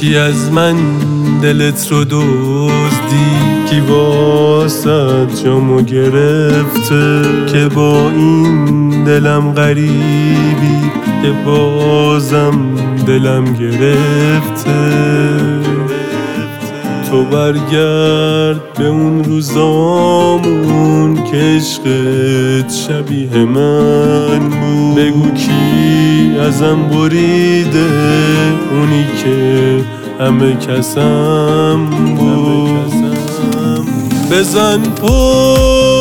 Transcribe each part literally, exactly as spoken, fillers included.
کی از من دلت رو دزدی، کی واسه جامو گرفته که با این دلم غریبی که بازم دلم گرفته. تو برگرد به اون روزامون که عشقت شبیه من بود، بگو کی ازم بریده اونی که همه کسم بود. بزن پا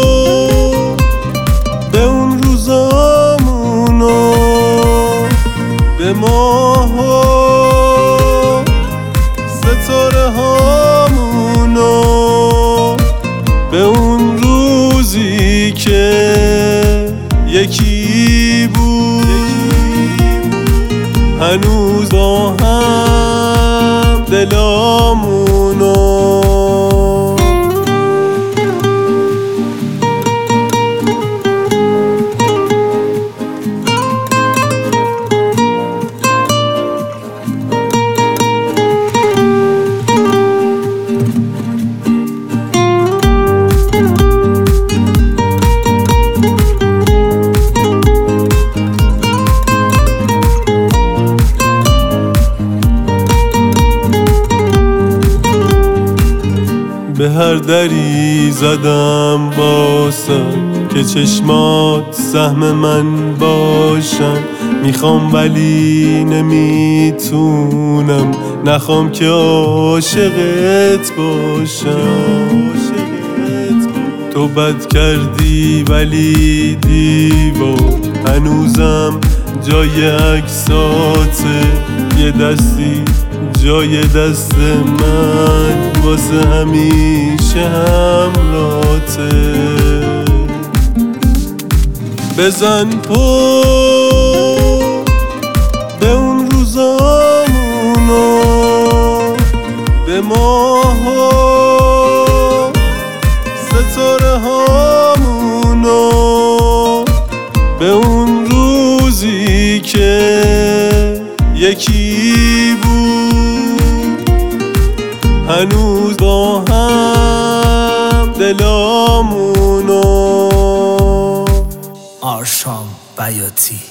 به اون روزامونو، به ماها ستاره هامونو، به اون روزی که یکی بود هنوز با هم دلامونو. به هر دری زدم باسم که چشمات سهم من باشن، میخوام ولی نمیتونم، نخوام که عاشقت باشم. تو بد کردی ولی دیوار هنوزم جای عکساته، یه دستی جای دست من واسه همیشه همراته. بزن پا به اون روزامونو، به ماها ستاره هامونو، به اون روزی که یکی هنوز با هم دلامونو. آرشام بیاتی.